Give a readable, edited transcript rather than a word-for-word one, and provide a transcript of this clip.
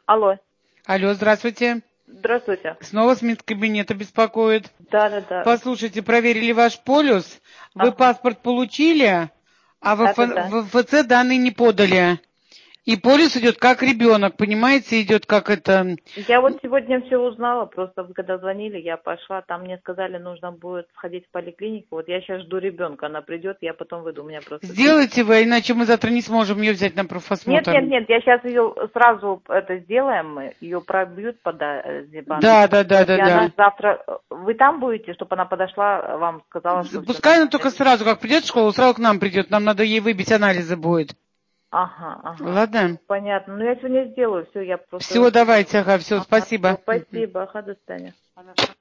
Алло. Алло, здравствуйте. Здравствуйте. Снова с медкабинета беспокоит. Да. Послушайте, проверили ваш полюс, вы паспорт получили, а в ФЦ данные не подали. И полюс идет как ребенок, понимаете, идет как это... Я вот сегодня все узнала, просто вы когда звонили, я пошла, там мне сказали, нужно будет сходить в поликлинику. Вот я сейчас жду ребенка, она придет, я потом выйду, у меня просто... Сделайте вы, иначе мы завтра не сможем ее взять на профосмотр. Нет, я сейчас ее сразу это сделаем, ее пробьют под Да. И она завтра... Вы там будете, чтобы она подошла, вам сказала, что... Пускай она только сразу, как придет в школу, сразу к нам придет. Нам надо ей выбить анализы будет. Ага. Ладно? Понятно. Ну, я сегодня сделаю, все, я просто... Все, давайте, все, спасибо. Спасибо, до свидания.